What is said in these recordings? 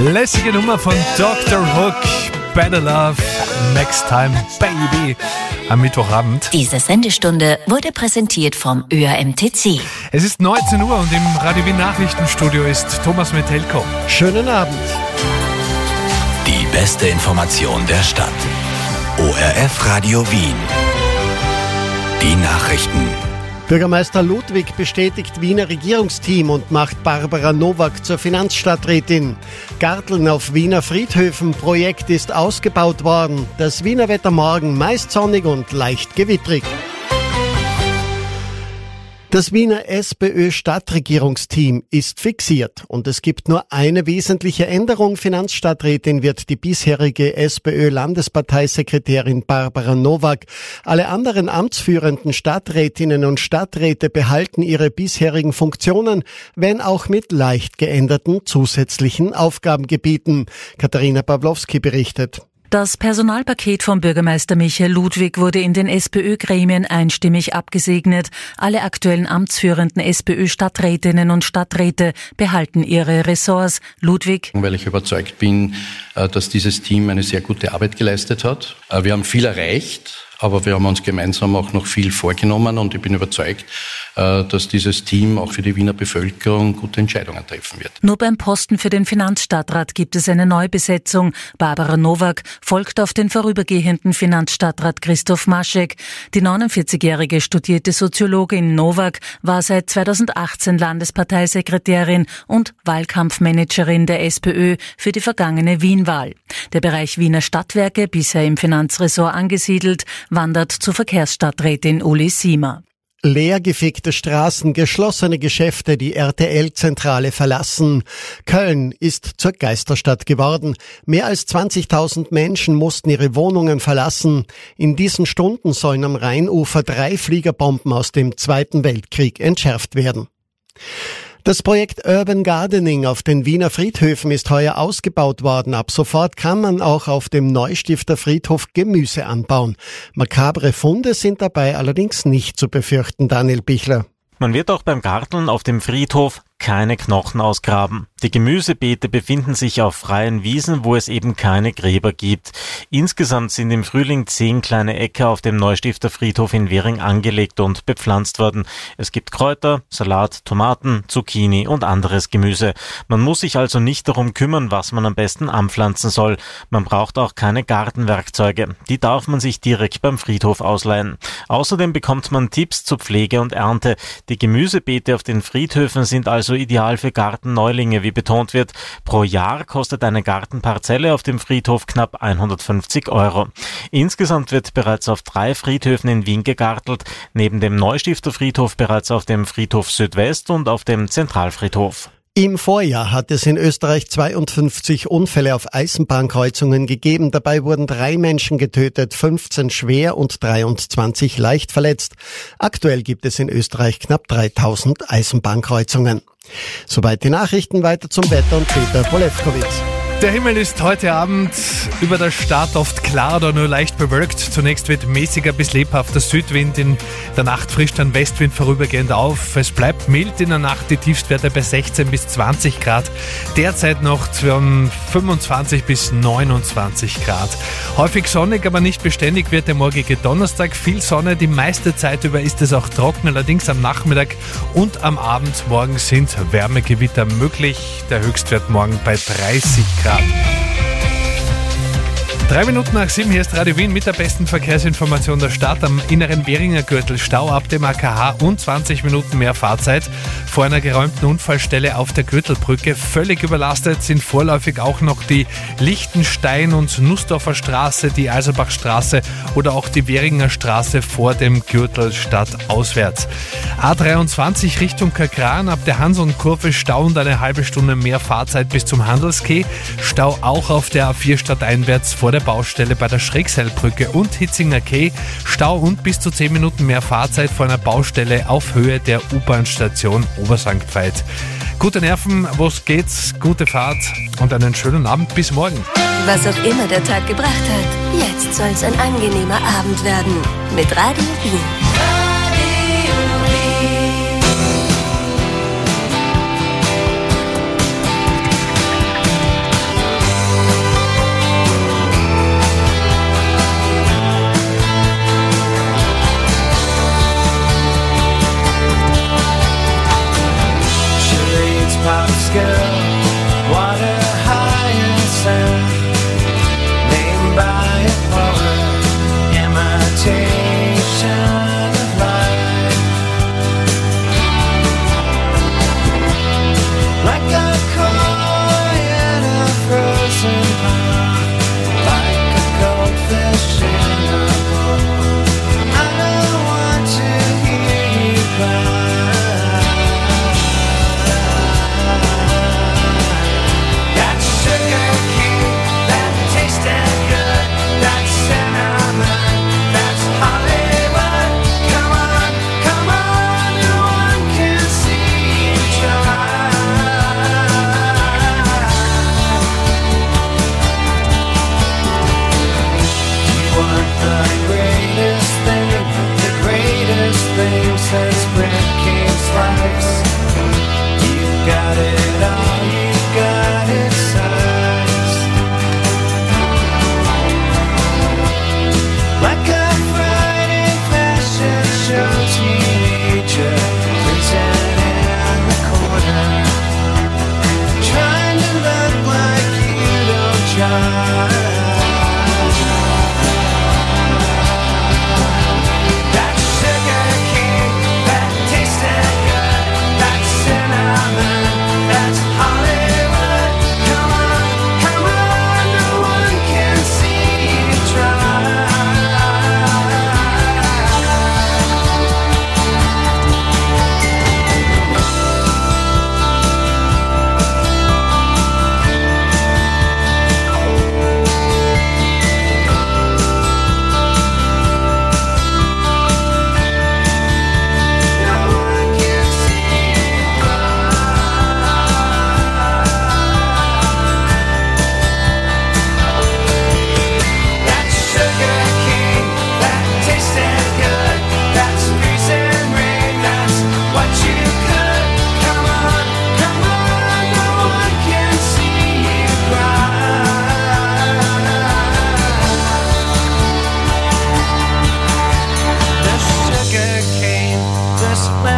Lässige Nummer von Dr. Hook, Better Love, Next Time, Baby, am Mittwochabend. Diese Sendestunde wurde präsentiert vom ÖRMTC. Es ist 19 Uhr und im Radio Wien Nachrichtenstudio ist Thomas Metelko. Schönen Abend. Die beste Information der Stadt. ORF Radio Wien. Die Nachrichten. Bürgermeister Ludwig bestätigt Wiener Regierungsteam und macht Barbara Nowak zur Finanzstadträtin. Garteln auf Wiener Friedhöfen. Projekt ist ausgebaut worden. Das Wiener Wetter morgen meist sonnig und leicht gewittrig. Das Wiener SPÖ-Stadtregierungsteam ist fixiert und es gibt nur eine wesentliche Änderung. Finanzstadträtin wird die bisherige SPÖ-Landesparteisekretärin Barbara Nowak. Alle anderen amtsführenden Stadträtinnen und Stadträte behalten ihre bisherigen Funktionen, wenn auch mit leicht geänderten zusätzlichen Aufgabengebieten. Katharina Pawlowski berichtet. Das Personalpaket von Bürgermeister Michael Ludwig wurde in den SPÖ-Gremien einstimmig abgesegnet. Alle aktuellen amtsführenden SPÖ-Stadträtinnen und Stadträte behalten ihre Ressorts. Ludwig: Weil ich überzeugt bin, dass dieses Team eine sehr gute Arbeit geleistet hat. Wir haben viel erreicht, aber wir haben uns gemeinsam auch noch viel vorgenommen und ich bin überzeugt, dass dieses Team auch für die Wiener Bevölkerung gute Entscheidungen treffen wird. Nur beim Posten für den Finanzstadtrat gibt es eine Neubesetzung. Barbara Nowak folgt auf den vorübergehenden Finanzstadtrat Christoph Maschek. Die 49-jährige studierte Soziologin Nowak war seit 2018 Landesparteisekretärin und Wahlkampfmanagerin der SPÖ für die vergangene Wien-Wahl. Der Bereich Wiener Stadtwerke, bisher im Finanzressort angesiedelt, wandert zur Verkehrsstadträtin Uli Siemer. Leergefickte Straßen, geschlossene Geschäfte, die RTL-Zentrale verlassen. Köln ist zur Geisterstadt geworden. Mehr als 20.000 Menschen mussten ihre Wohnungen verlassen. In diesen Stunden sollen am Rheinufer 3 Fliegerbomben aus dem Zweiten Weltkrieg entschärft werden. Das Projekt Urban Gardening auf den Wiener Friedhöfen ist heuer ausgebaut worden. Ab sofort kann man auch auf dem Neustifter Friedhof Gemüse anbauen. Makabre Funde sind dabei allerdings nicht zu befürchten, Daniel Bichler. Man wird auch beim Garteln auf dem Friedhof keine Knochen ausgraben. Die Gemüsebeete befinden sich auf freien Wiesen, wo es eben keine Gräber gibt. Insgesamt sind im Frühling 10 kleine Äcker auf dem Neustifter Friedhof in Währing angelegt und bepflanzt worden. Es gibt Kräuter, Salat, Tomaten, Zucchini und anderes Gemüse. Man muss sich also nicht darum kümmern, was man am besten anpflanzen soll. Man braucht auch keine Gartenwerkzeuge. Die darf man sich direkt beim Friedhof ausleihen. Außerdem bekommt man Tipps zur Pflege und Ernte. Die Gemüsebeete auf den Friedhöfen sind also ideal für Gartenneulinge, wie betont wird. Pro Jahr kostet eine Gartenparzelle auf dem Friedhof knapp 150 €. Insgesamt wird bereits auf 3 Friedhöfen in Wien gegartelt, neben dem Neustifter Friedhof bereits auf dem Friedhof Südwest und auf dem Zentralfriedhof. Im Vorjahr hat es in Österreich 52 Unfälle auf Eisenbahnkreuzungen gegeben. Dabei wurden 3 Menschen getötet, 15 schwer und 23 leicht verletzt. Aktuell gibt es in Österreich knapp 3000 Eisenbahnkreuzungen. Soweit die Nachrichten, weiter zum Wetter und Peter Polewkowitz. Der Himmel ist heute Abend über der Stadt oft klar oder nur leicht bewölkt. Zunächst wird mäßiger bis lebhafter Südwind, in der Nacht frischt dann Westwind vorübergehend auf. Es bleibt mild in der Nacht, die Tiefstwerte bei 16 bis 20 Grad. Derzeit noch zwischen 25 bis 29 Grad. Häufig sonnig, aber nicht beständig wird der morgige Donnerstag. Viel Sonne, die meiste Zeit über ist es auch trocken. Allerdings am Nachmittag und am Abend morgen sind Wärmegewitter möglich. Der Höchstwert morgen bei 30 Grad. 3 Minuten nach 7, hier ist Radio Wien mit der besten Verkehrsinformation der Stadt. Am inneren Währinger Gürtel Stau ab dem AKH und 20 Minuten mehr Fahrzeit. Vor einer geräumten Unfallstelle auf der Gürtelbrücke völlig überlastet sind vorläufig auch noch die Lichtenstein- und Nussdorfer Straße, die Eiselbachstraße oder auch die Währinger Straße vor dem Gürtel stadtauswärts. A23 Richtung Kakran ab der Hanseln-Kurve Stau und eine halbe Stunde mehr Fahrzeit bis zum Handelskeh. Stau auch auf der A4 stadteinwärts vor der Baustelle bei der Schrägseilbrücke und Hitzinger Quai. Stau und bis zu 10 Minuten mehr Fahrzeit vor einer Baustelle auf Höhe der U-Bahn-Station Obersankt Veit. Gute Nerven, wo's geht's, gute Fahrt und einen schönen Abend bis morgen. Was auch immer der Tag gebracht hat, jetzt soll's ein angenehmer Abend werden. Mit Radio Wien.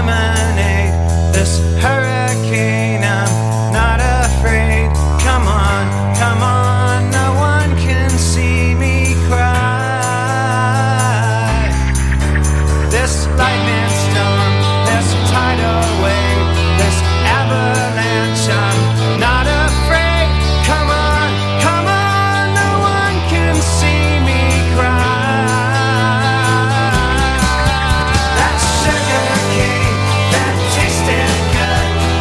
lemonade, this hurricane. I'm not afraid. Come on, no one can see me cry. This lightning storm, this tidal wave, this avalanche, I'm not afraid. Come on, no one can see me cry. That sugar cane, that tasted good,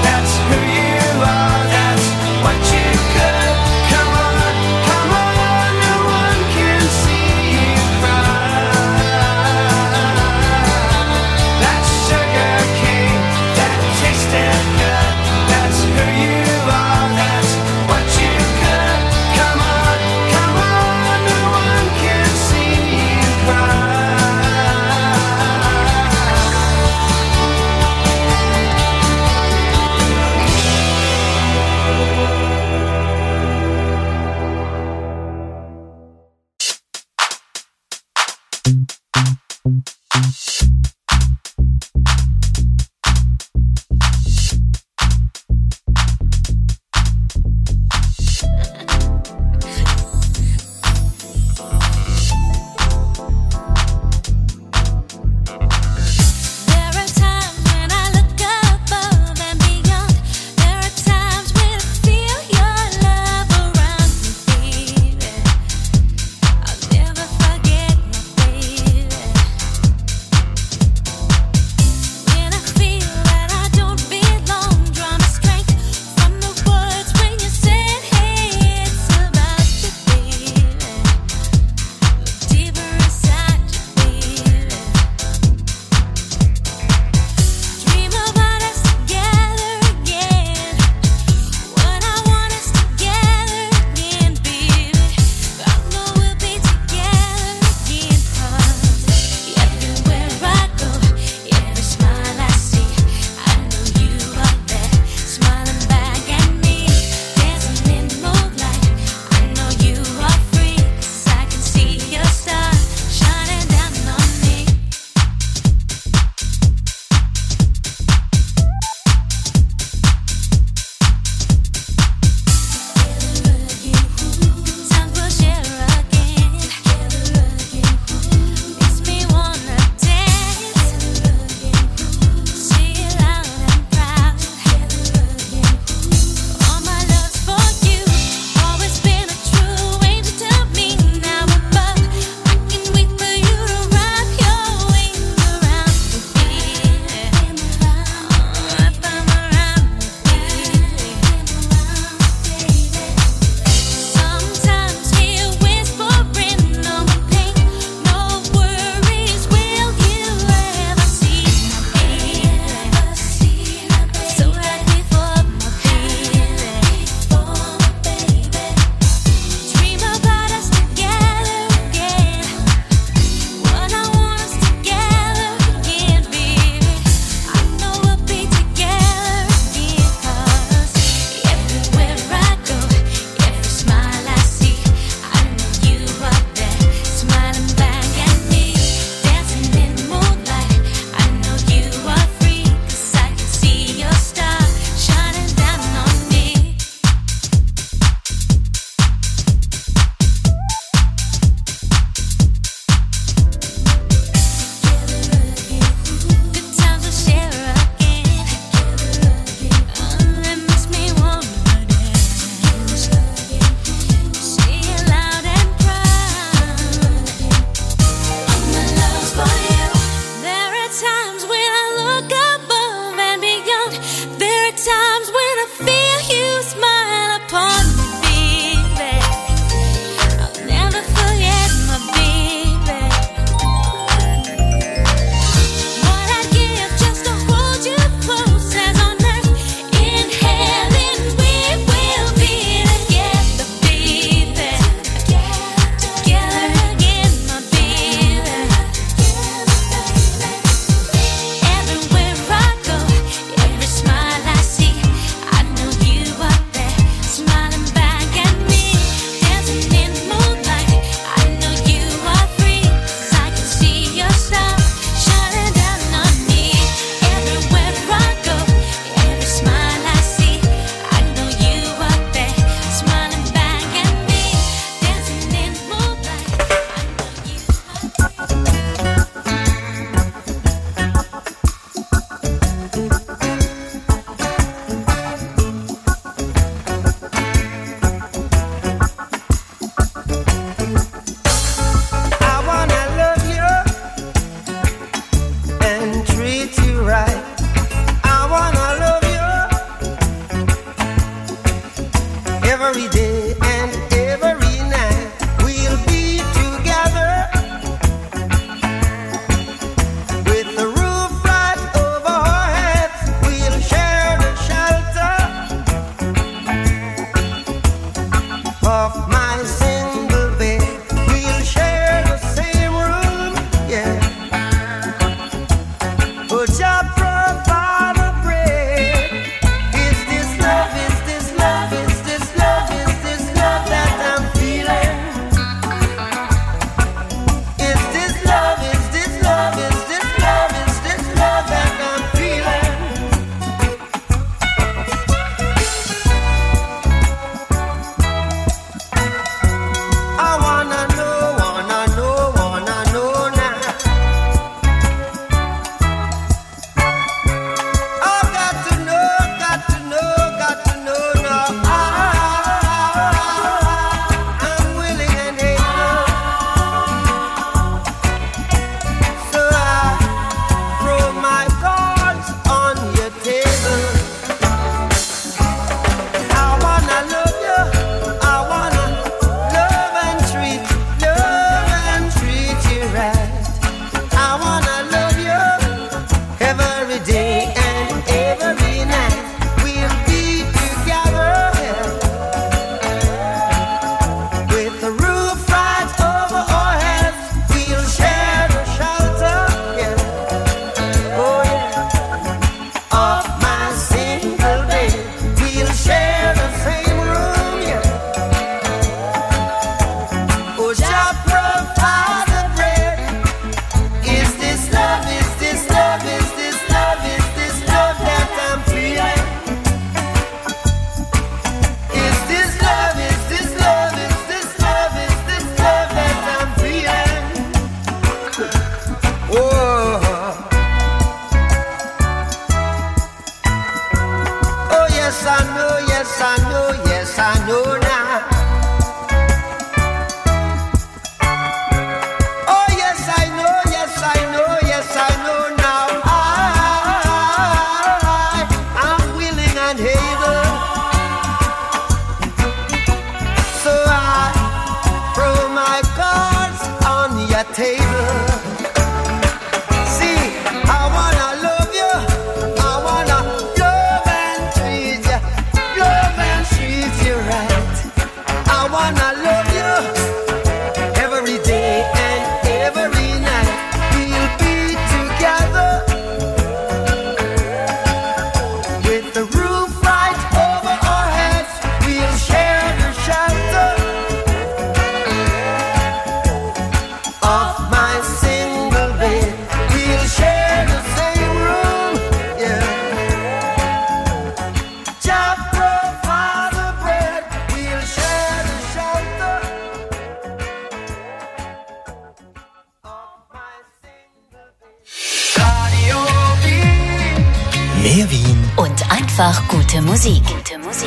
Mehr Wien und einfach gute Musik. Gute Musik.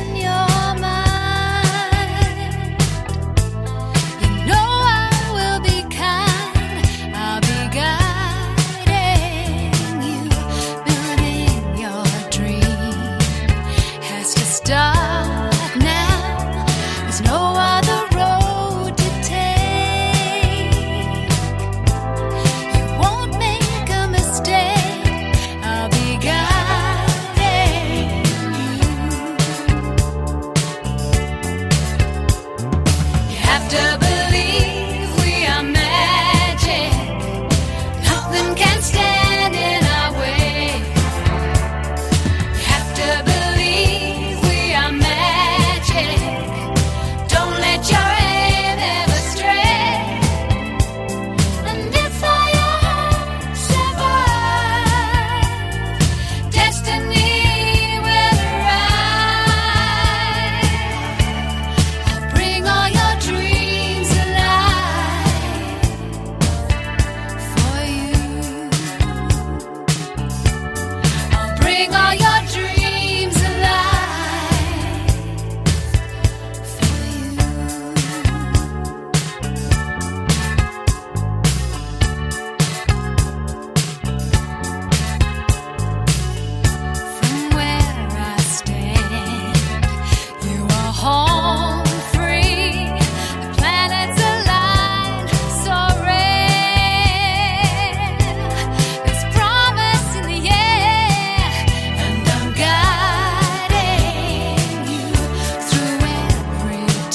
Will be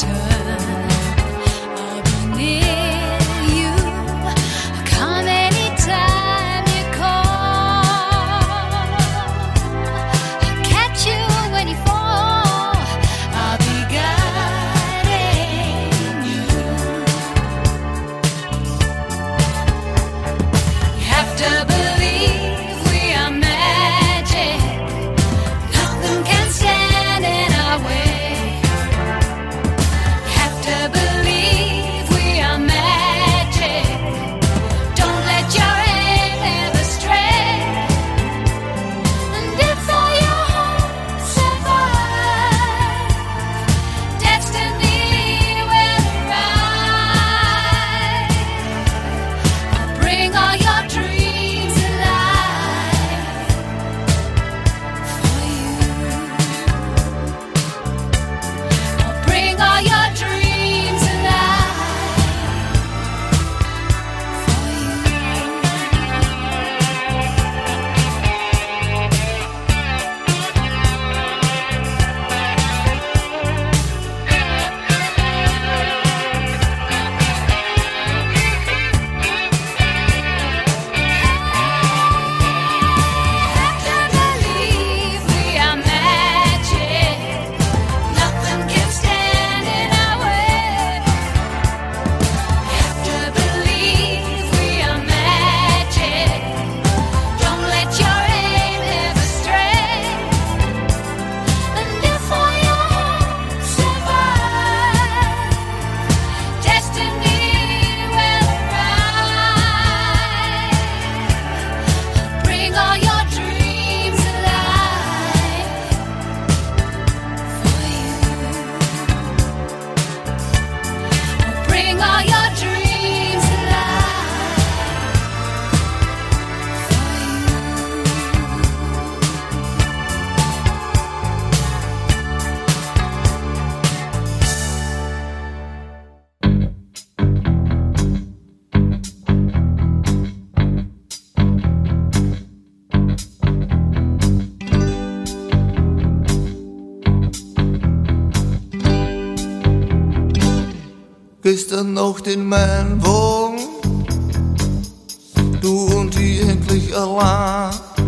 Gestern Nacht in meinem Wagen, du und ich endlich allein.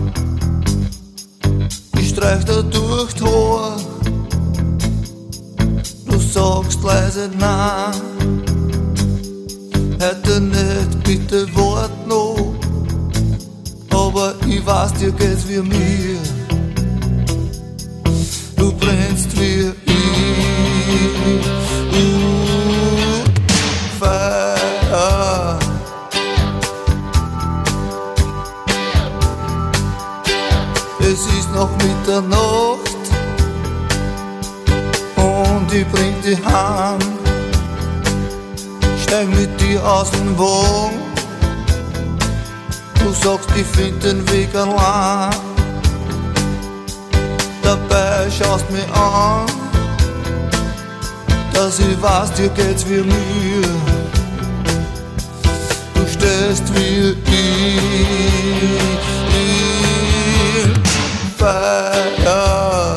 Ich streich da durch die Haar, du sagst leise nein. Heute nicht, bitte wart noch, aber ich weiß, dir geht's wie mir. Du brennst wie ich, Feuer. Es ist noch Mitternacht und ich bring dich heim. Steig mit dir aus dem Wagen, du sagst, ich find den Weg allein. Dabei schaust mich an, dass ich weiß, dir geht's wie mir. Du stehst wie ich, Feuer.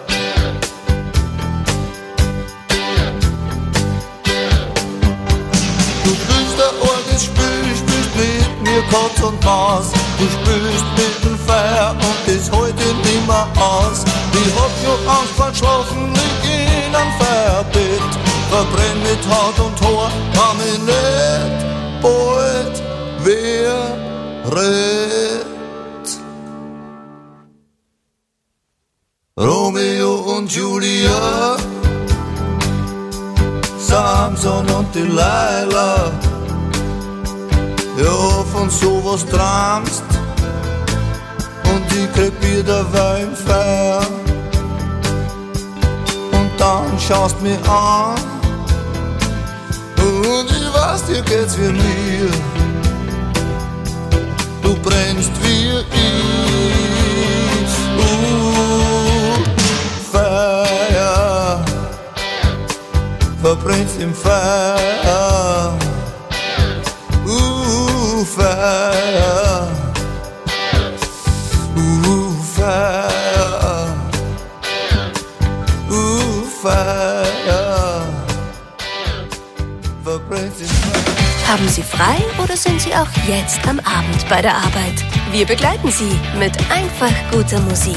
Du spielst ein orges Spiel, spielst mit mir Katz und Maus. Du spielst mit dem Feuer und das hält dich nimmer aus. Ich hab schon Angst vor Schlafen, lieg in einem Feuerbett. Verbrenn mit Haut und Haar, kann mich nicht bald wer rett. Romeo und Julia, Samson und Delilah. Ja, von sowas träumst und ich krieg wieder Wein Feuer. Und dann schaust mich an und ich weiß, dir geht's wie mir. Du brennst wie ich, Feuer. Verbrennst im Feuer, Feuer, Feuer, Feuer. breath is fire. Haben Sie frei oder sind Sie auch jetzt am Abend bei der Arbeit? Wir begleiten Sie mit einfach guter Musik.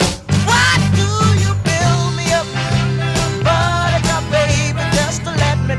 Let me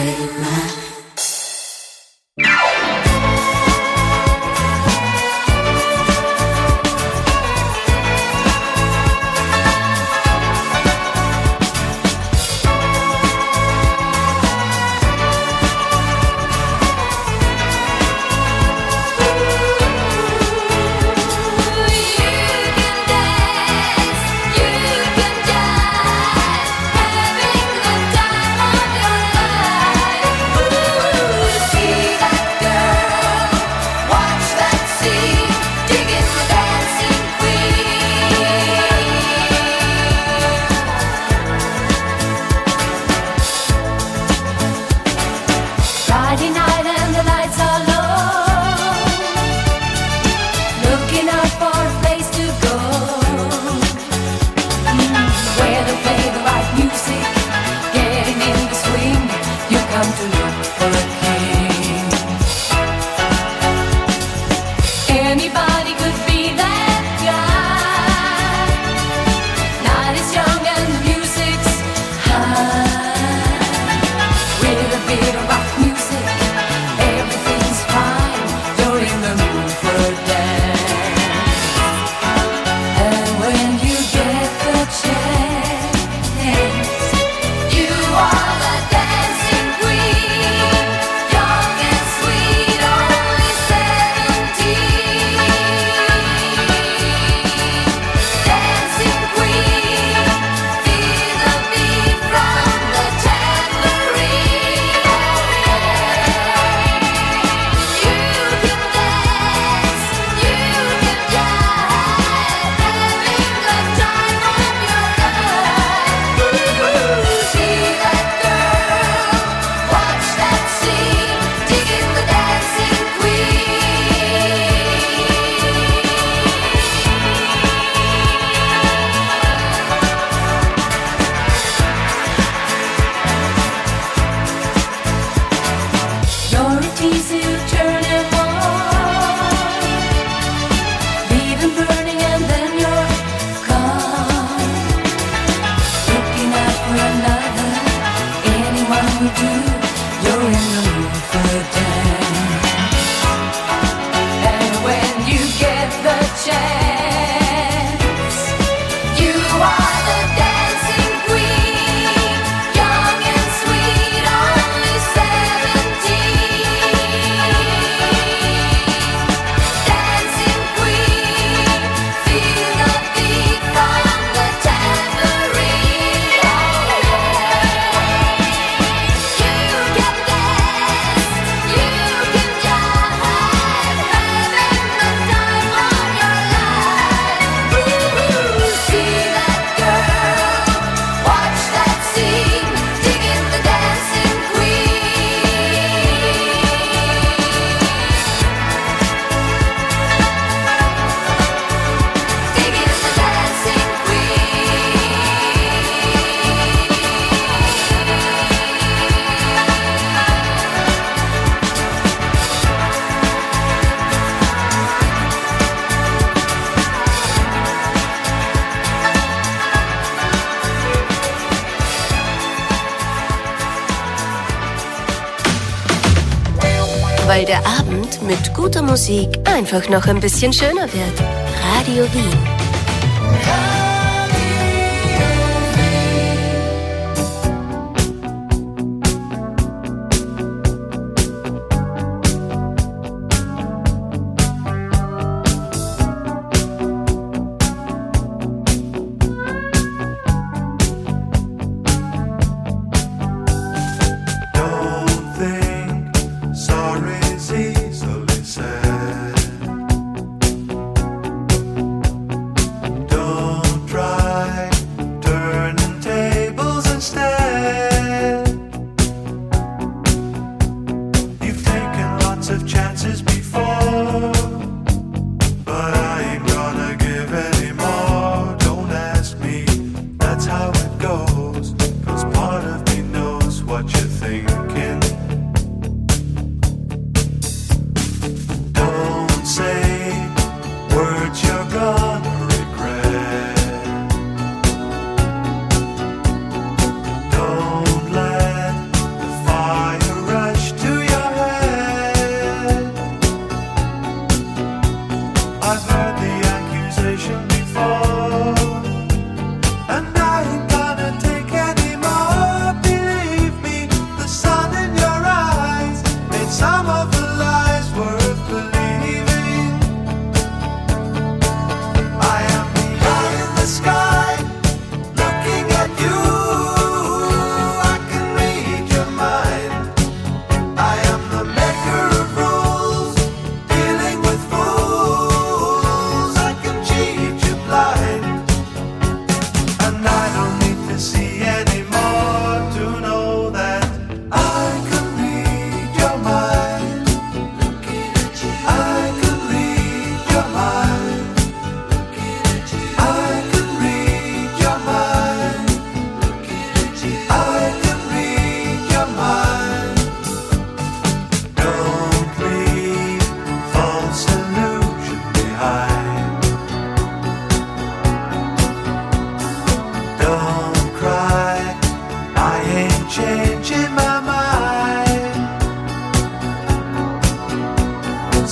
take my weil der Abend mit guter Musik einfach noch ein bisschen schöner wird. Radio Wien. Don't let the fire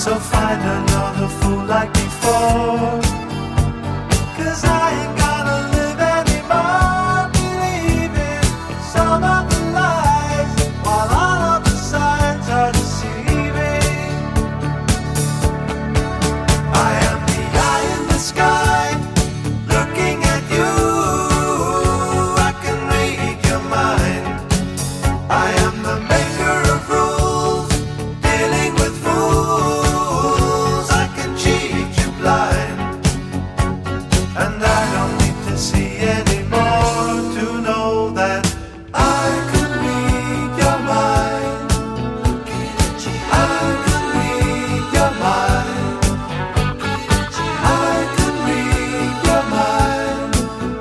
So find another fool like before, 'cause I ain't gonna live anymore believing some of the lies, while all of the signs are deceiving. I am the eye in the sky, looking at you. I can read your mind. I am the maker of rules, dealing with fools. I can cheat you blind, and I don't need to see anymore to know that I can read your mind. I can read your mind. I can read your mind.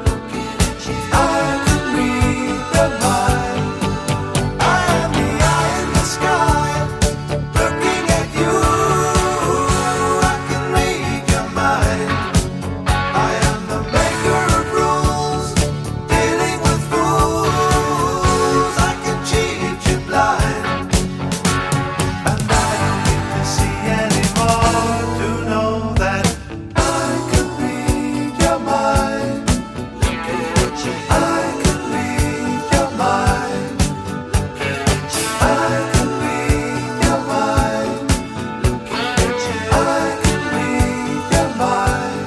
I can read your mind. I am the eye in the sky, looking at you. I can read your mind. I am the maker of rules, dealing with fools. I can cheat you blind, and I don't need to see anymore to know that I can read your mind. I can read your mind. I can read your mind. I can read your mind.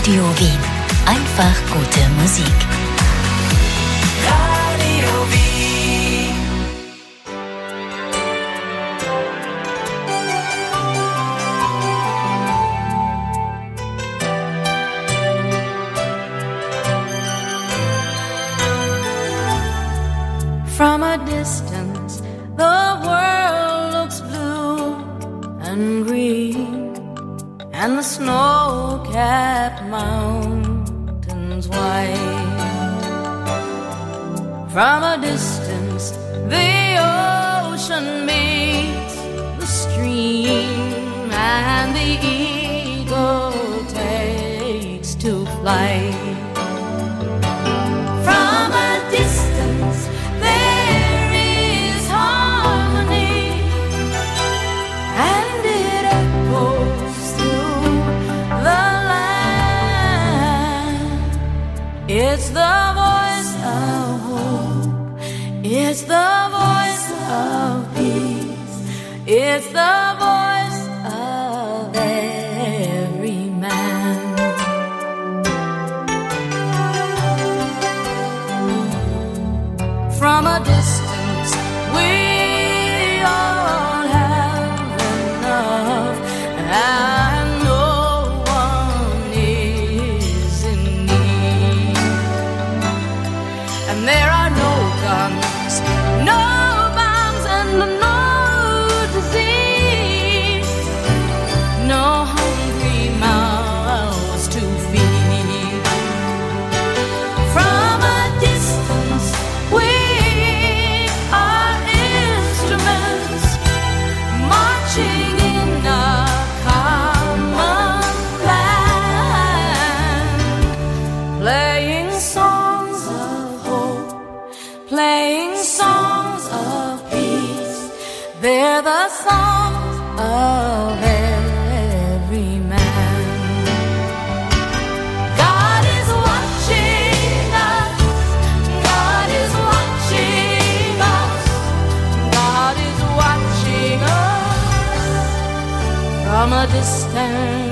Radio Wien. Einfach gute Musik. Radio Wien. From a distance, the world looks blue and green, and the snow-capped mountains white. From a distance, the ocean meets the stream, and the eagle takes to flight. From a distance, there is harmony, and it echoes through the land. It's the voice of hope, it's the voice of peace, it's the voice of every man. From a distance, we all have enough, and no one is in need. And there are no guns, no bombs, and no disease, no hungry mouths to feed. From a distance, we are instruments marching in a common land, playing songs of hope, playing songs of peace. They're the songs of every man. God is watching us, God is watching us, God is watching us from a distance.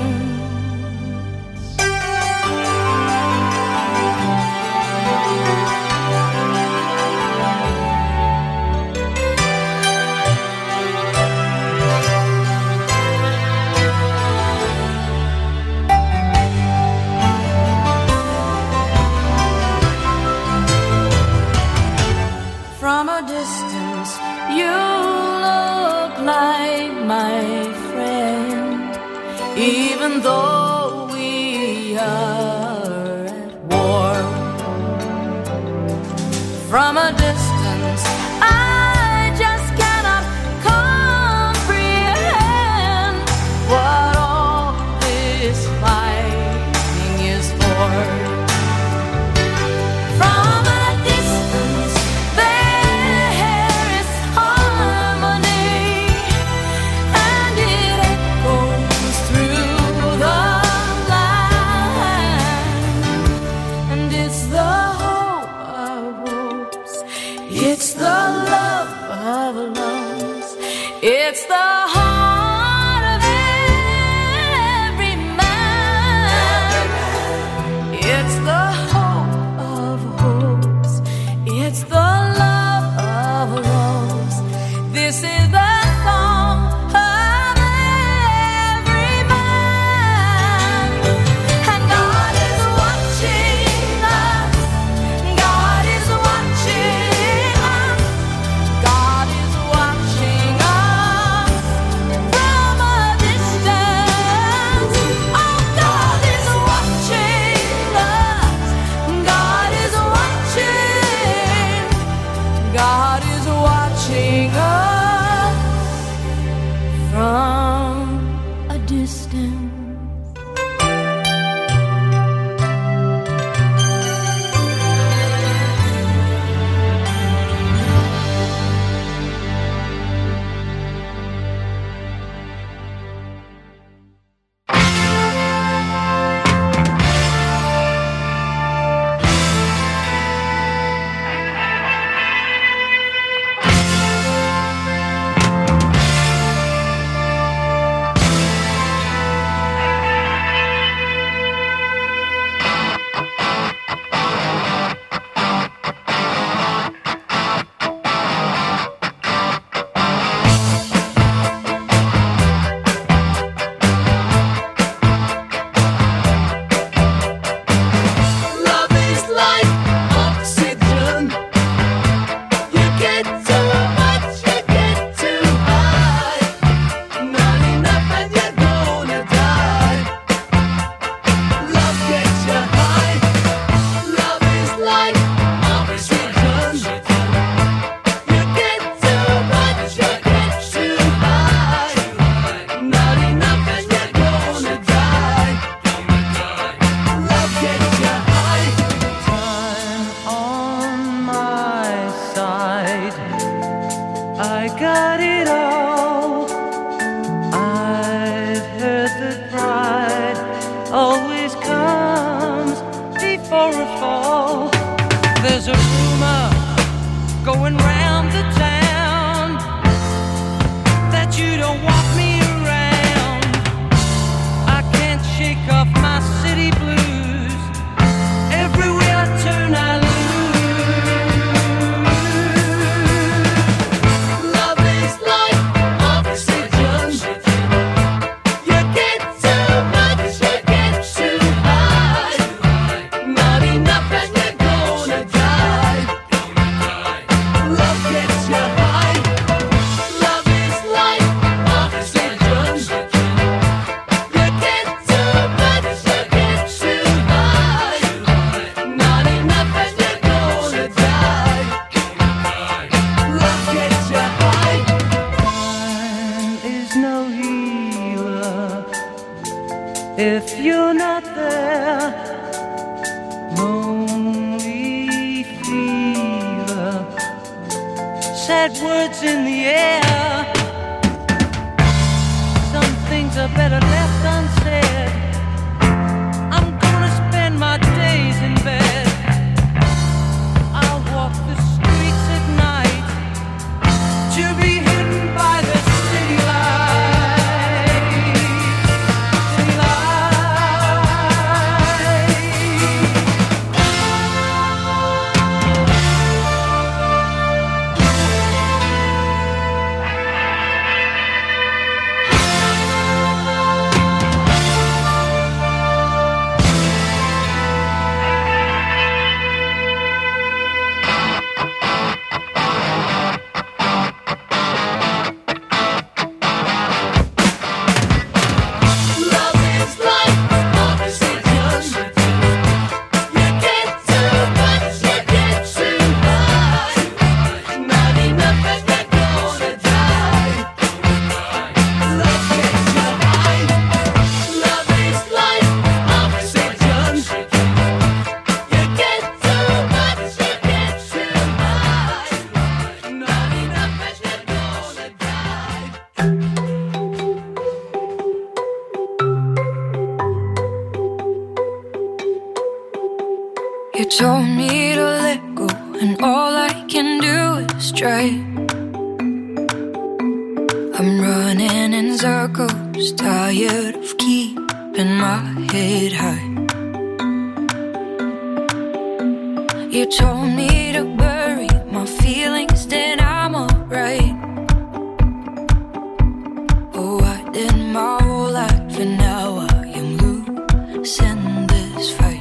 From a distance, you look like my friend, even though we are at war. From a distance, I just cannot comprehend what all this fighting is for. From a distance, there is harmony, and it echoes through the land. And it's the hope of hopes, it's the love of loves, it's the heart of every man. It's the hope of hopes, it's the love of rose. This is the song of every man. And God is watching us, God is watching us, God is watching us always comes before a fall. There's a rumor going round the town that you don't want me around. I can't shake off my city blues. Everywhere I turn I lose. Love is like oxygen. You get too much, you get too high. Not enough and you're gonna die. Love gets you high. Love is like oxygen. You get too much, you get too high. Not enough and you're gonna die. Love gets you high. Time is no healer if you're not there. Lonely fever, sad words in the air. Some things are better left unsaid. I'm gonna spend my days in bed. I'll walk the streets at night to be hidden by the city lights. City lights. Love is like oxygen. You get too much, you get too high. Not enough and you're gonna die. Love gets you high. Love is like oxygen. You get too much, you get too high. Not enough and you're gonna die. You told me to let go, and all I can do is try. I'm running in circles, tired of keeping my head high. You told me to bury my feelings, then I'm alright. Oh, I did my whole life, and now I am losing this fight.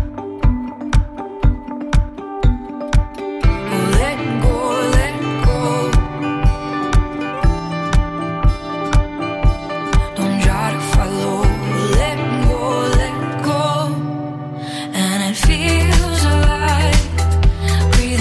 Let go, let go. Don't try to follow. Let go, let go. And it feels alive.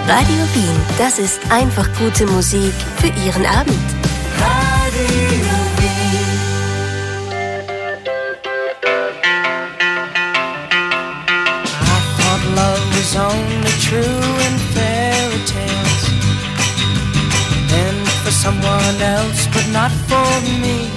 Radio Wien, das ist einfach gute Musik für Ihren Abend. Radio Wien. I thought love was only true in fairy tales, and for someone else, but not for me.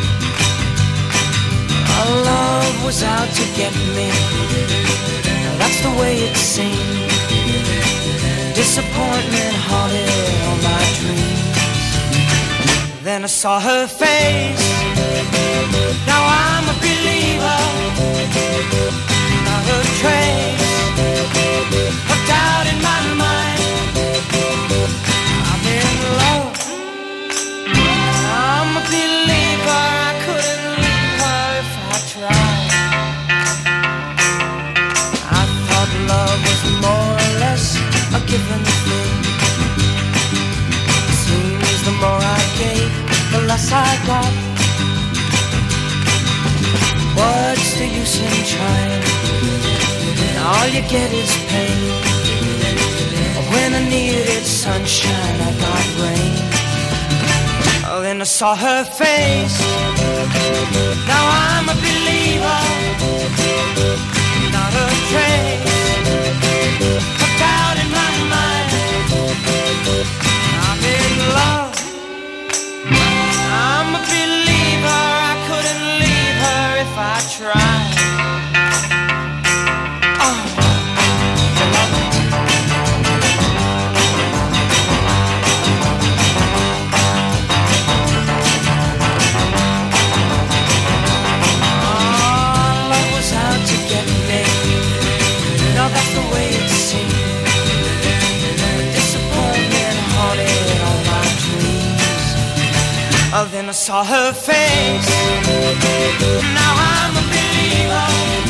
Our love was out to get me. That's the way it seemed. Disappointment haunted all my dreams. Then I saw her face. Now I'm a believer. Not a trace of doubt in my mind. I'm in love. I'm a believer. I couldn't leave her if I tried. I thought love was more or less a given thing. Seems the more I gave, the less I got. What's the use in trying? All you get is pain. When I needed sunshine, I got rain. Oh, then I saw her face. Now I'm a believer. Not a trace of doubt in my mind. I'm in love. I'm a believer. I couldn't leave her if I tried. That's the way it seemed. Disappointment haunted all my dreams. Oh, then I saw her face. Now I'm a believer.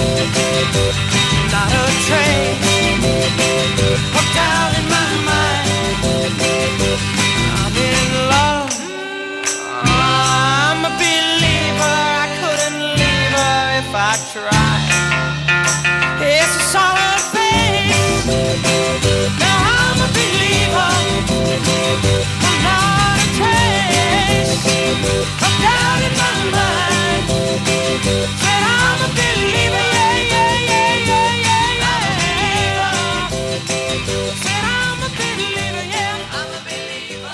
Not a trace of doubt in my mind. I'm in love. I'm a believer. I couldn't leave her if I tried. Yes, I saw her. Now I'm a believer. I'm not a trace of doubt in my mind. Said I'm a believer, yeah, yeah, yeah, yeah, yeah, yeah. Said I'm a believer, yeah, I'm a believer.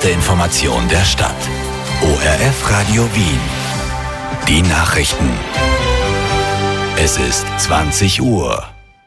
beste Information der Stadt. ORF Radio Wien. Die Nachrichten. Es ist 20 Uhr.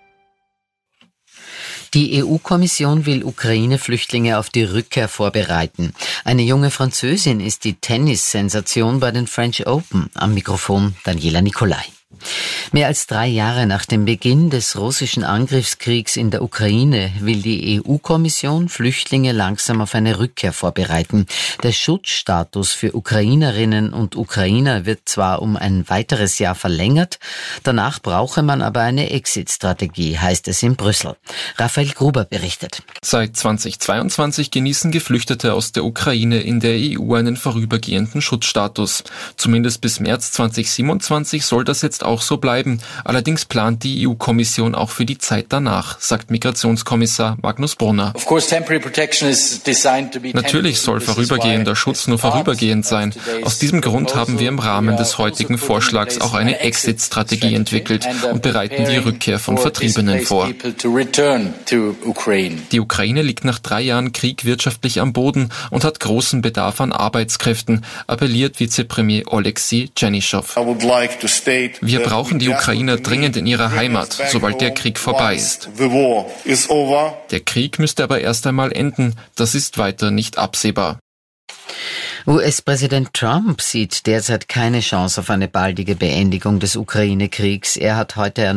Die EU-Kommission will Ukraine-Flüchtlinge auf die Rückkehr vorbereiten. Eine junge Französin ist die Tennis-Sensation bei den French Open. Am Mikrofon Daniela Nicolai. Mehr als 3 Jahre nach dem Beginn des russischen Angriffskriegs in der Ukraine will die EU-Kommission Flüchtlinge langsam auf eine Rückkehr vorbereiten. Der Schutzstatus für Ukrainerinnen und Ukrainer wird zwar um ein weiteres Jahr verlängert, danach brauche man aber eine Exit-Strategie, heißt es in Brüssel. Raphael Gruber berichtet. Seit 2022 genießen Geflüchtete aus der Ukraine in der EU einen vorübergehenden Schutzstatus. Zumindest bis März 2027 soll das jetzt auch so bleiben. Allerdings plant die EU-Kommission auch für die Zeit danach, sagt Migrationskommissar Magnus Brunner. Natürlich soll vorübergehender Schutz nur vorübergehend sein. Aus diesem Grund haben wir im Rahmen des heutigen Vorschlags auch eine Exit-Strategie entwickelt und bereiten die Rückkehr von Vertriebenen vor. Die Ukraine liegt nach 3 Jahren Krieg wirtschaftlich am Boden und hat großen Bedarf an Arbeitskräften, appelliert Vizepremier Oleksiy Tschernyschow. Wir brauchen die Ukrainer dringend in ihrer Heimat, sobald der Krieg vorbei ist. Der Krieg müsste aber erst einmal enden. Das ist weiter nicht absehbar. US-Präsident Trump sieht derzeit keine Chance auf eine baldige Beendigung des Ukraine-Kriegs. Er hat heute